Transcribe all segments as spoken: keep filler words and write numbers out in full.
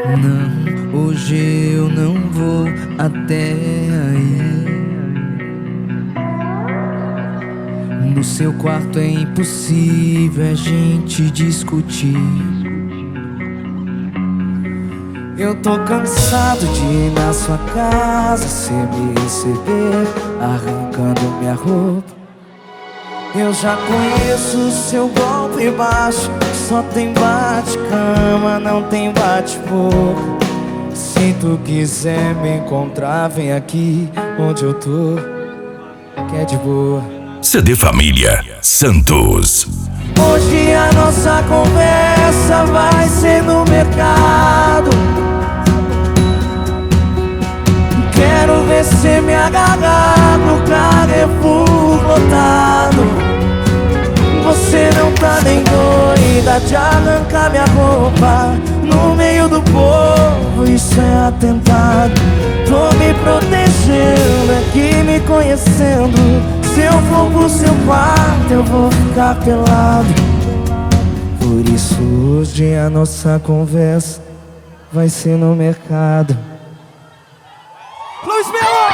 Não, hoje eu não vou até aí. No seu quarto é impossível a gente discutir. Eu tô cansado de ir na sua casa, cê me receber arrancando minha roupa. Eu já conheço o seu golpe baixo, só tem bate-cama, não tem bate-boca. Se tu quiser me encontrar, vem aqui onde eu tô, que é de boa. C D Família Santos. Hoje a nossa conversa vai ser no mercado. Quero ver cê me agarrar no Carrefour lotado. Você não tá nem doida de arrancar minha roupa no meio do povo, isso é atentado. Tô me protegendo aqui, me conhecendo. Se eu for pro seu quarto, eu vou ficar pelado. Por isso hoje a nossa conversa vai ser no mercado. Luiz Melo!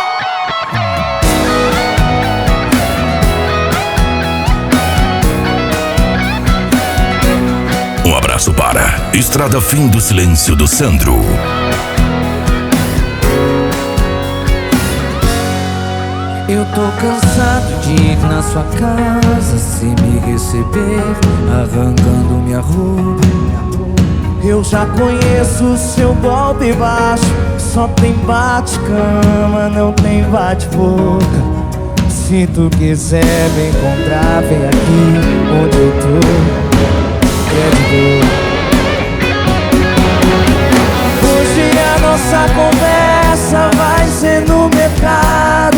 Um abraço para Estrada Fim do Silêncio do Sandro. Eu tô cansado de ir na sua casa, sem me receber, arrancando minha roupa. Eu já conheço o seu golpe baixo, só tem bate-cama, não tem bate-boca. Se tu quiser me encontrar, vem aqui onde eu tô, é de boa. Hoje a nossa conversa vai ser no mercado.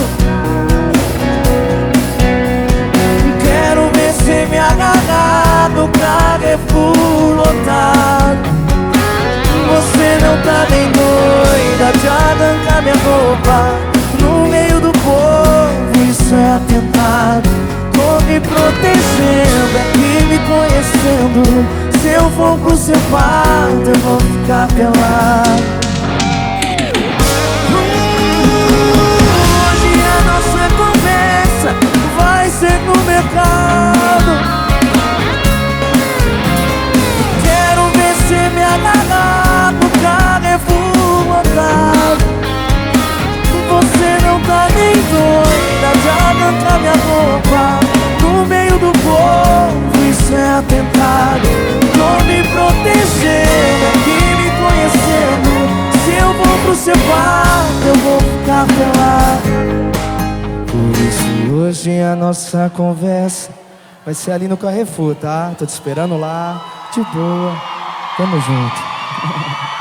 Quero ver cê me agarrar no Carrefour lotado. Você não tá nem doida de arrancar minha roupa no meio do povo, isso é atentado. Tô me protegendo aqui, me conhecendo. Se eu for pro seu quarto, eu vou ficar pelado. Hoje a nossa conversa vai ser no mercado. Quero ver cê me agarrar no Carrefour lotado. Você não tá nem doida de arrancar minha roupa no meio do povo, isso é atentado. Tô me protegendo aqui, me conhecendo. Se eu vou pro seu quarto, eu vou ficar pelado. Por isso hoje a nossa conversa vai ser ali no Carrefour, tá? Tô te esperando lá, de boa. Tamo junto.